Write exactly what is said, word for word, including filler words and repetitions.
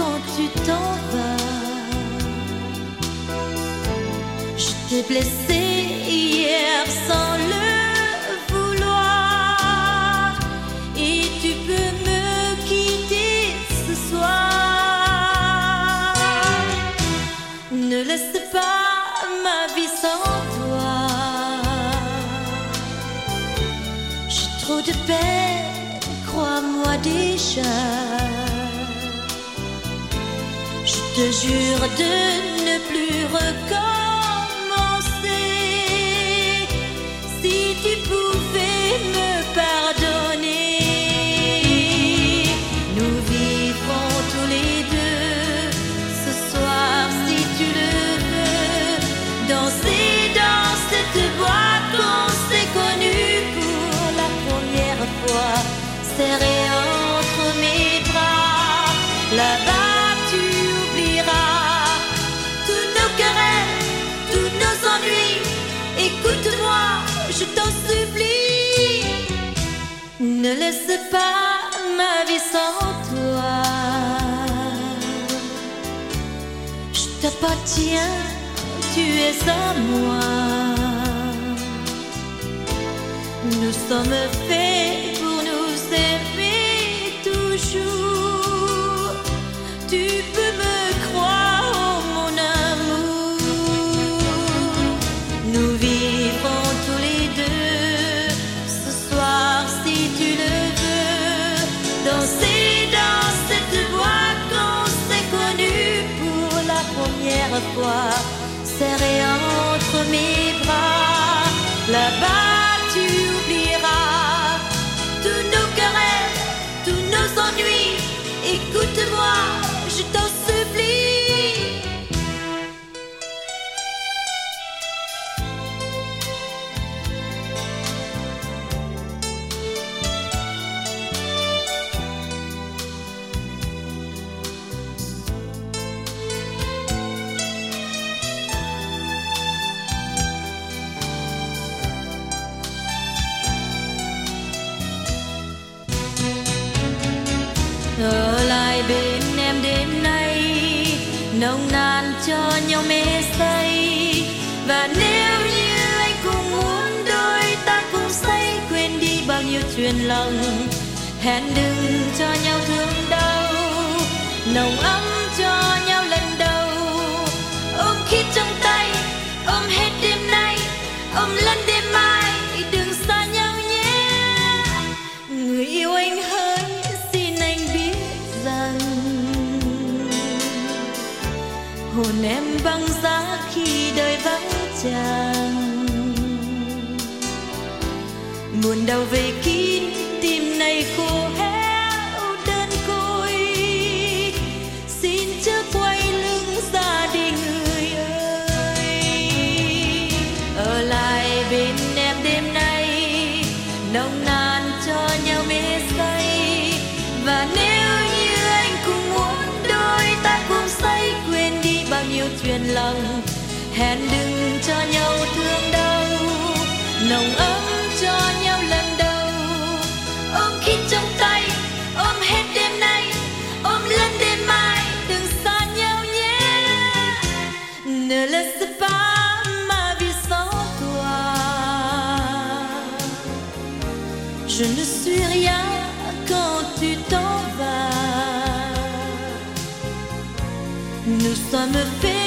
quand tu t'en vas. Je t'ai blessé hier sans le vouloir, et tu peux me quitter ce soir. Ne laisse pas ma vie sans toi. J'ai trop de peine, crois-moi déjà. Je te jure de ne plus recommencer. Si tu pouvais me pardonner, nous vivrons tous les deux ce soir, si tu le veux, danser dans cette boîte qu'on s'est connue pour la première fois, serré entre mes bras. Là-bas tu oublieras tous nos querelles, tous nos ennuis. Écoute-moi, je t'en supplie, ne laisse pas ma vie sans toi. Je t'appartiens, tu es à moi. Nous sommes faits pour nous aimer toujours. Tu peux me croire, oh mon amour. Nous vivrons tous les deux ce soir, si tu le veux, danser dans cette boîte qu'on s'est connue pour la première fois, serré entre mes bras. Là-bas tu oublieras tous nos querelles, tous nos ennuis. Écoute-moi, je t'en supplie. Ở lại bên em đêm nay, nồng nàn cho nhau mê say. Và nếu như anh cũng muốn, đôi ta cùng say, quên đi bao nhiêu chuyện lòng. Hẹn đừng cho nhau thương đau, nồng ấm cho nhau lần đầu. Ôm khít trong tay, ôm hết đêm nay, ôm lần đêm mai, đừng xa nhau nhé. Người yêu anh hỡi, xin anh biết rằng hồn em băng giá khi đời vắng chàng. Buồn đau về kín tim này khô héo đơn côi, xin chớ quay lưng gia đình người ơi. Ở lại bên em đêm nay, nồng nàn cho nhau mê say. Và nếu như anh cũng muốn, đôi ta cùng say, quên đi bao nhiêu chuyện lòng. Hẹn đừng cho nhau thương đau, nồng ấm cho nhau lần đầu. Ôm khít trong tay, ôm hết đêm nay, ôm lần đêm mai, đừng xa nhau nhé. Ne laisse pas ma vie sans toi. Je ne suis rien quand tu t'en vas. Nous sommes faits